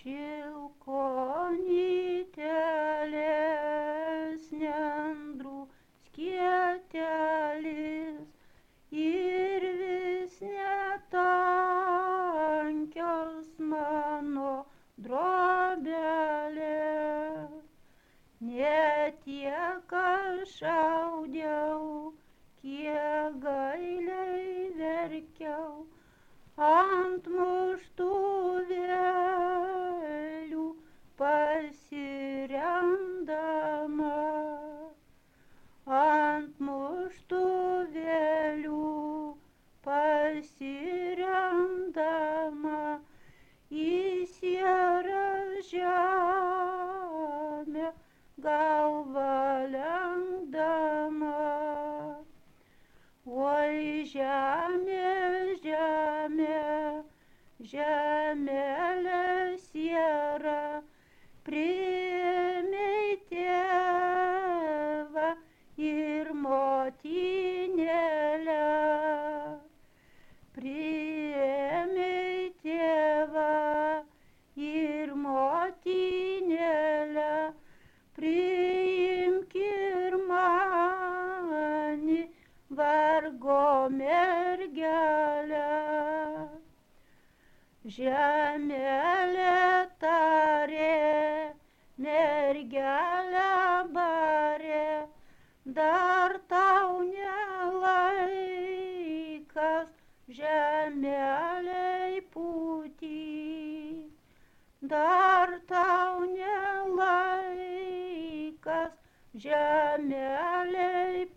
šilkonytelės nendrų skietelis ir vis netankios mano drobelės. Ne tiek aš šaudiau, kiek gailiai verkiau ant muštuvėlių pasiremdama, ant muštuvėlių pasiremdama į sierą žemę galvą lenkdama. Oi žemė, žemė, žemelė siera, priėmei tėvą ir motinėlę. Priėmei tėvą ir motinėlę, priimk ir mani vargo mergelę. Žemelė tarė, mergelę barė, dar tau nelaikas žemelei pūti, dar tau nelaikas žemelei